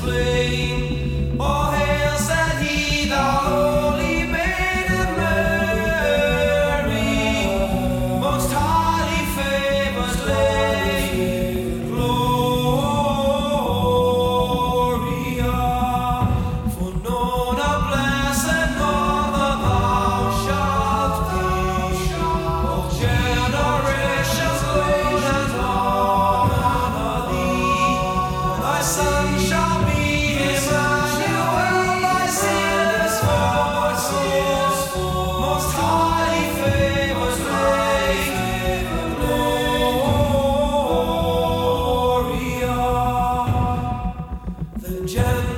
flame. All hail, said he, the holy Maiden Mary, most highly favored Lady, Gloria. For known a blessed mother thou shalt be, all generations load and honor thee. Thy son shall be Emmanuel, thy sinless forces, most highly favored Lady, Gloria. The